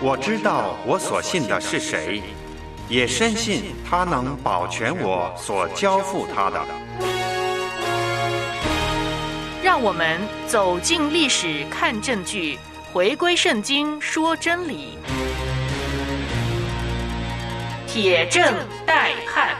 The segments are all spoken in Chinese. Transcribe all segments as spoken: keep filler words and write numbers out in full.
我知道我所信的是谁，也深信他能保全我所交付他的。 让我们走进历史看证据，回归圣经说真理。铁证待判。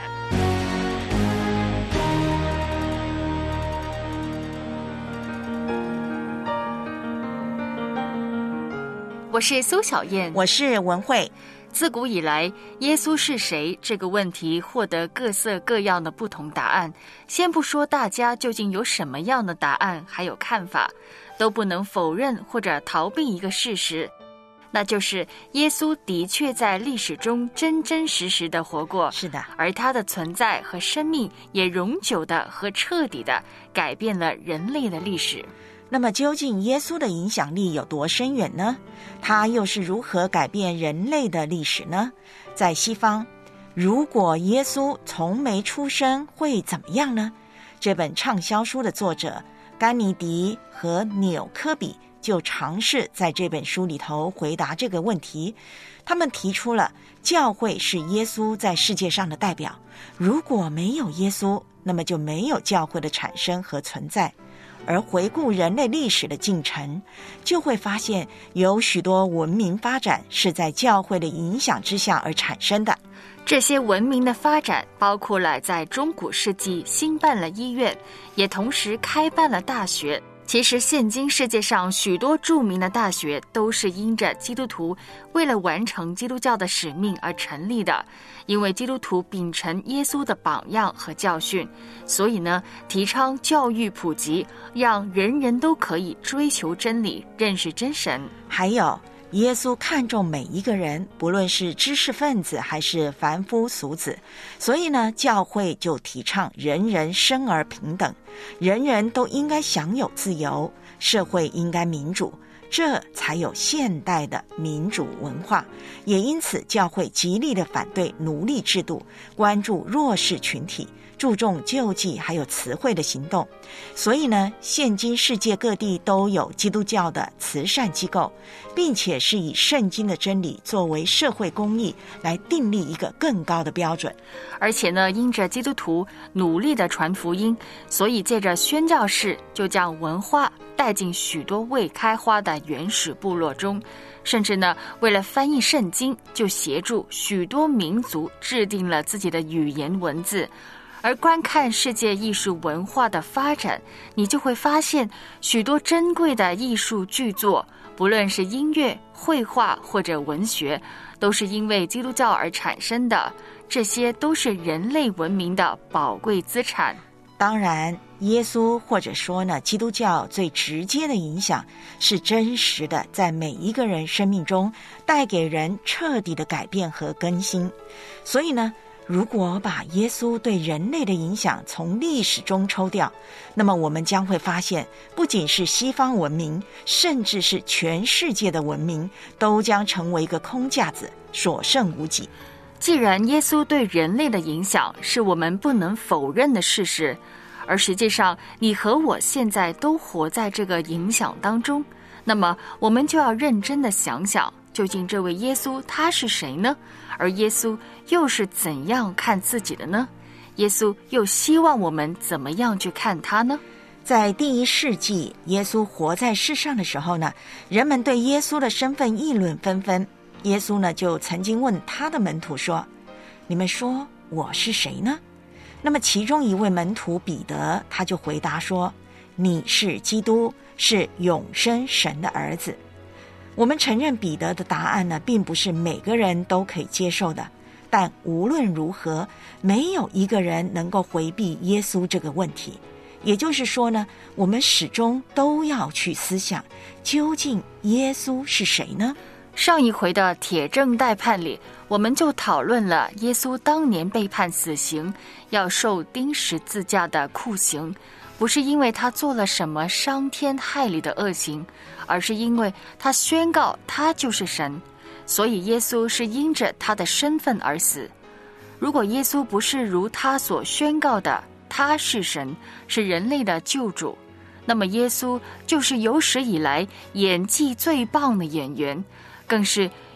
我是苏小燕， 我是文慧。 自古以来，耶稣是谁这个问题获得各色各样的不同答案。先不说大家究竟有什么样的答案还有看法，都不能否认或者逃避一个事实，那就是耶稣的确在历史中真真实实的活过。 是的， 而他的存在和生命也永久的和彻底的改变了人类的历史。 那么究竟耶稣的影响力有多深远呢？他又是如何改变人类的历史呢？在西方，如果耶稣从没出生会怎么样呢？这本畅销书的作者甘尼迪和纽科比就尝试在这本书里头回答这个问题。他们提出了教会是耶稣在世界上的代表，如果没有耶稣，那么就没有教会的产生和存在。而回顾人类历史的进程，就会发现有许多文明发展是在教会的影响之下而产生的。 这些文明的发展包括了在中古世纪兴办了医院，也同时开办了大学。其实现今世界上许多著名的大学都是因着基督徒为了完成基督教的使命而成立的。因为基督徒秉承耶稣的榜样和教训，所以呢，提倡教育普及，让人人都可以追求真理，认识真神。 还有耶稣看重每一个人，不论是知识分子还是凡夫俗子，所以呢，教会就提倡人人生而平等，人人都应该享有自由，社会应该民主，这才有现代的民主文化。也因此，教会极力的反对奴隶制度，关注弱势群体，注重救济还有慈惠的行动。所以呢，现今世界各地都有基督教的慈善机构，并且是以圣经的真理作为社会公义来订立一个更高的标准。 而且呢，因着基督徒努力的传福音，所以借着宣教士就将文化带进许多未开花的原始部落中，甚至呢，为了翻译圣经，就协助许多民族制定了自己的语言文字。而观看世界艺术文化的发展，你就会发现许多珍贵的艺术巨作，不论是音乐、绘画或者文学，都是因为基督教而产生的。这些都是人类文明的宝贵资产。 当然，耶稣或者说呢，基督教最直接的影响是真实的，在每一个人生命中带给人彻底的改变和更新。所以呢，如果把耶稣对人类的影响从历史中抽掉，那么我们将会发现，不仅是西方文明，甚至是全世界的文明，都将成为一个空架子，所剩无几。 既然耶稣对人类的影响是我们不能否认的事实，而实际上你和我现在都活在这个影响当中，那么我们就要认真的想想，究竟这位耶稣他是谁呢？而耶稣又是怎样看自己的呢？耶稣又希望我们怎么样去看他呢？ 在第一世纪，耶稣活在世上的时候呢，人们对耶稣的身份议论纷纷。耶稣呢，就曾经问他的门徒说：“你们说我是谁呢？”那么其中一位门徒彼得，他就回答说：“你是基督，是永生神的儿子。”我们承认彼得的答案呢，并不是每个人都可以接受的，但无论如何，没有一个人能够回避耶稣这个问题。也就是说呢，我们始终都要去思想，究竟耶稣是谁呢？ 上一回的铁证待判里，我们就讨论了耶稣当年被判死刑，要受钉十字架的酷刑，不是因为他做了什么伤天害理的恶行，而是因为他宣告他就是神，所以耶稣是因着他的身份而死。如果耶稣不是如他所宣告的他是神，是人类的救主，那么耶稣就是有史以来演技最棒的演员，更是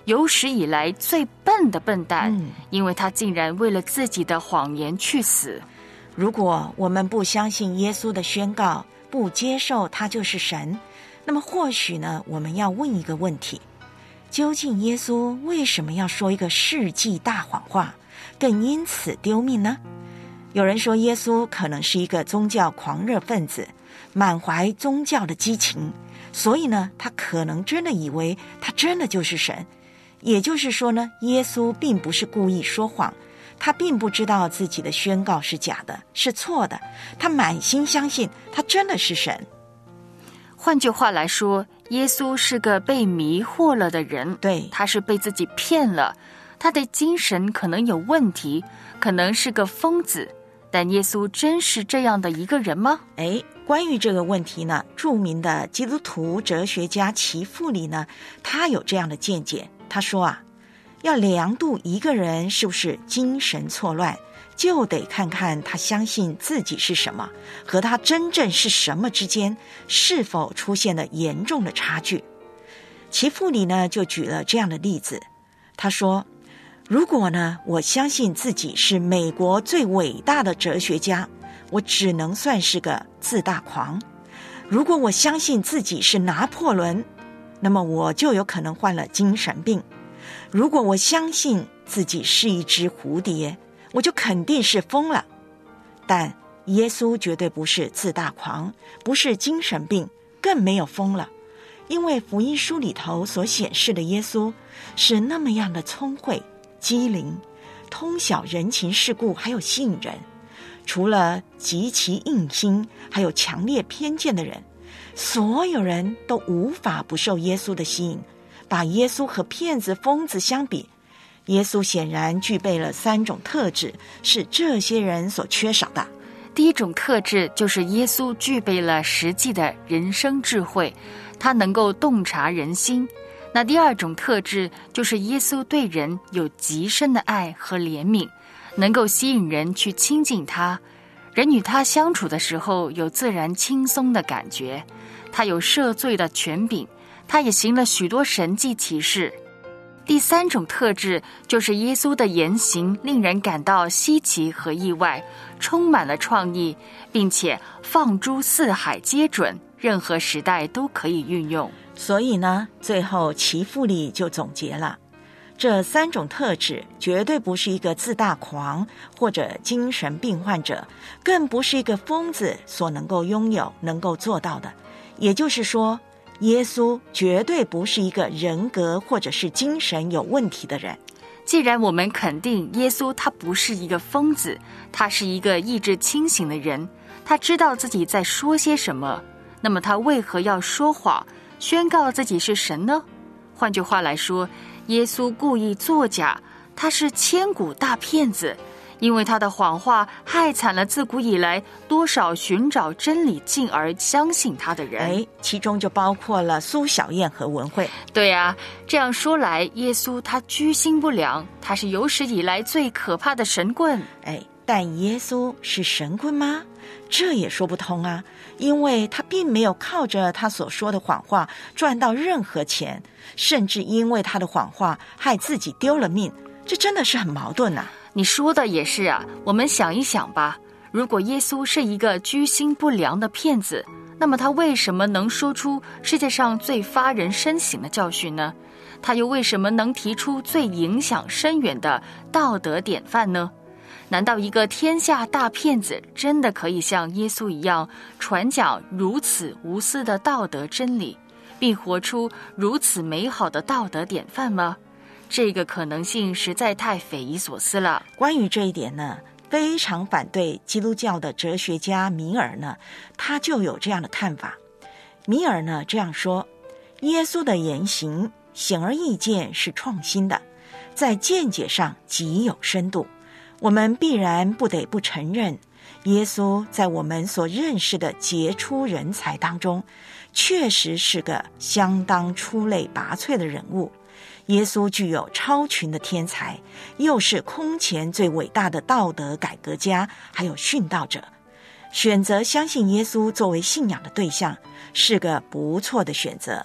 有史以来最笨的笨蛋， 嗯因为他竟然为了自己的谎言去死。 如果我们不相信耶稣的宣告，不接受他就是神，那么或许呢，我们要问一个问题：究竟耶稣为什么要说一个世纪大谎话，更因此丢命呢？有人说耶稣可能是一个宗教狂热分子，满怀宗教的激情，所以呢，他可能真的以为他真的就是神。也就是说呢，耶稣并不是故意说谎，他并不知道自己的宣告是假的，是错的，他满心相信他真的是神。 换句话来说，耶稣是个被迷惑了的人， 对， 他是被自己骗了，他的精神可能有问题，可能是个疯子，但耶稣真是这样的一个人吗？ 哎，关于这个问题呢，著名的基督徒哲学家齐富里呢，他有这样的见解。他说啊，要量度一个人是不是精神错乱，就得看看他相信自己是什么和他真正是什么之间是否出现了严重的差距。齐富里呢就举了这样的例子，他说，如果呢我相信自己是美国最伟大的哲学家，我只能算是个自大狂；如果我相信自己是拿破仑，那么我就有可能患了精神病；如果我相信自己是一只蝴蝶，我就肯定是疯了。但耶稣绝对不是自大狂，不是精神病，更没有疯了，因为福音书里头所显示的耶稣是那么样的聪慧、机灵，通晓人情世故，还有吸引人。除了极其硬心还有强烈偏见的人，所有人都无法不受耶稣的吸引。把耶稣和骗子、疯子相比，耶稣显然具备了三种特质，是这些人所缺少的。 第一种特质就是耶稣具备了实际的人生智慧，他能够洞察人心。那第二种特质就是耶稣对人有极深的爱和怜悯，能够吸引人去亲近他，人与他相处的时候有自然轻松的感觉。他有赦罪的权柄，他也行了许多神迹奇事。第三种特质就是耶稣的言行令人感到稀奇和意外，充满了创意，并且放诸四海皆准，任何时代都可以运用。 所以呢，最后齐富里就总结了，这三种特质绝对不是一个自大狂或者精神病患者，更不是一个疯子所能够拥有、能够做到的。也就是说，耶稣绝对不是一个人格或者是精神有问题的人。 既然我们肯定耶稣他不是一个疯子，他是一个意志清醒的人，他知道自己在说些什么，那么他为何要说谎，宣告自己是神呢？换句话来说，耶稣故意作假，他是千古大骗子，因为他的谎话害惨了自古以来多少寻找真理进而相信他的人。 哎，其中就包括了苏小燕和文慧。 对啊，这样说来，耶稣他居心不良，他是有史以来最可怕的神棍。 哎，但耶稣是神棍吗？这也说不通啊，因为他并没有靠着他所说的谎话赚到任何钱，甚至因为他的谎话害自己丢了命，这真的是很矛盾啊。 你说的也是啊，我们想一想吧，如果耶稣是一个居心不良的骗子，那么他为什么能说出世界上最发人深省的教训呢？他又为什么能提出最影响深远的道德典范呢？难道一个天下大骗子真的可以像耶稣一样传讲如此无私的道德真理，并活出如此美好的道德典范吗？这个可能性实在太匪夷所思了。 关于这一点呢，非常反对基督教的哲学家米尔呢，他就有这样的看法。米尔呢这样说，耶稣的言行显而易见是创新的，在见解上极有深度。我们必然不得不承认，耶稣在我们所认识的杰出人才当中，确实是个相当出类拔萃的人物。耶稣具有超群的天才，又是空前最伟大的道德改革家，还有殉道者。选择相信耶稣作为信仰的对象，是个不错的选择。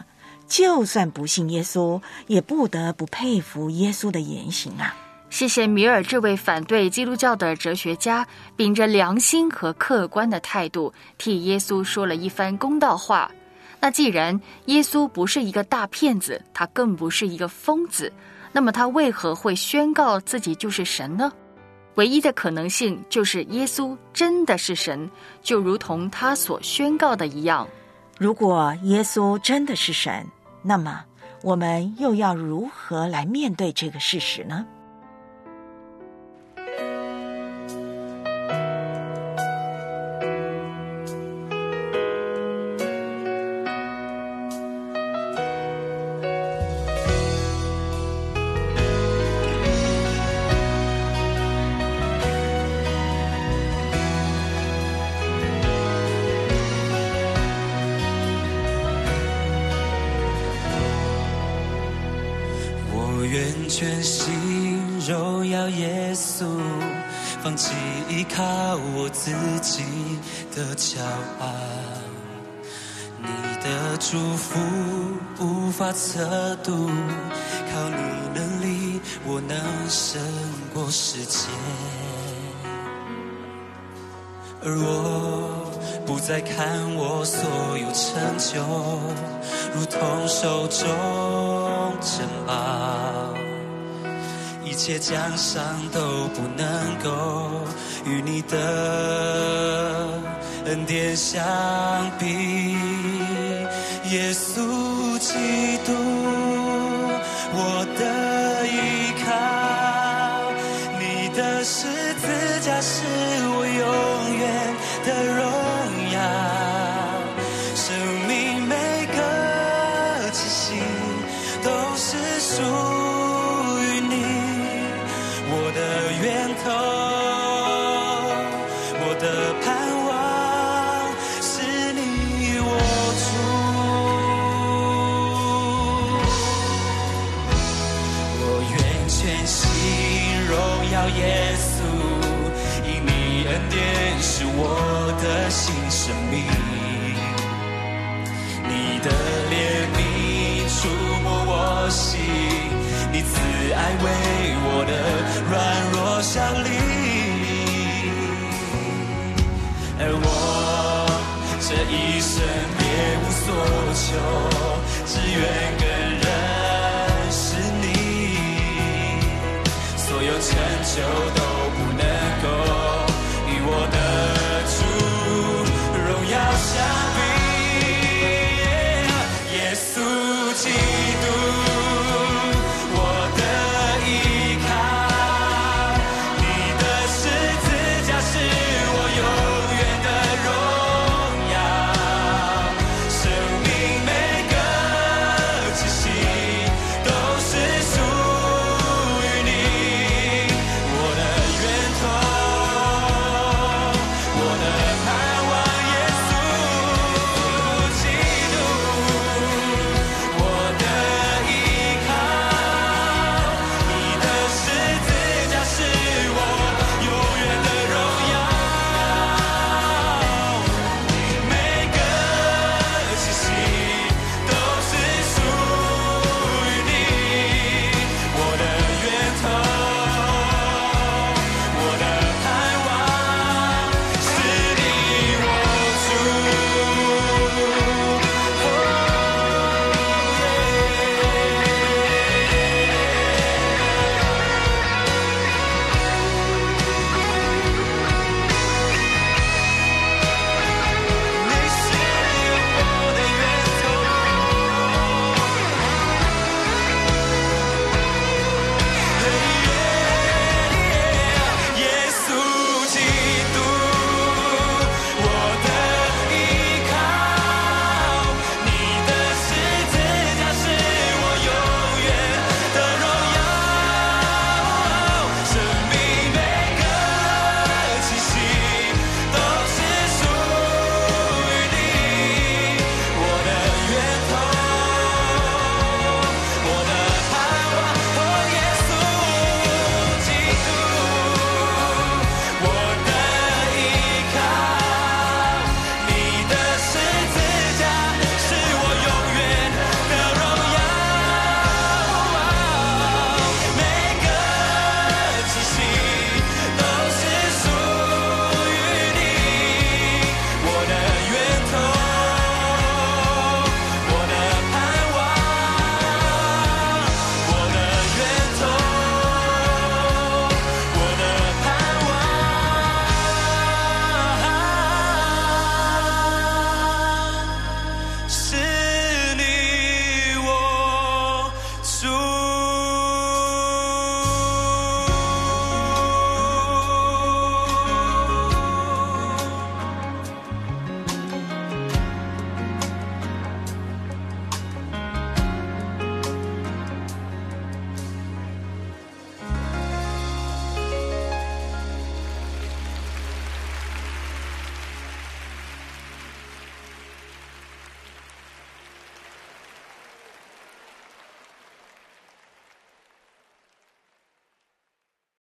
就算不信耶稣，也不得不佩服耶稣的言行啊。 谢谢米尔这位反对基督教的哲学家，秉着良心和客观的态度，替耶稣说了一番公道话。那既然耶稣不是一个大骗子，他更不是一个疯子，那么他为何会宣告自己就是神呢？唯一的可能性就是耶稣真的是神，就如同他所宣告的一样。 如果耶稣真的是神，那么我们又要如何来面对这个事实呢？ 全心荣耀耶稣，放弃依靠我自己的骄傲。你的祝福无法测度，靠你能力我能胜过世界。而我不再看我所有成就如同手中珍宝，一切奖赏都不能够与你的恩典相比。耶稣基督，我的依靠，你的十字架是我永远的荣耀。生命每个气息都是属于你，我的源头，我的盼望是你我主。我愿全心荣耀耶稣，因你恩典是我的新生命。你的怜悯触摸我心，你慈爱为我的软弱效力。而我这一生别无所求，只愿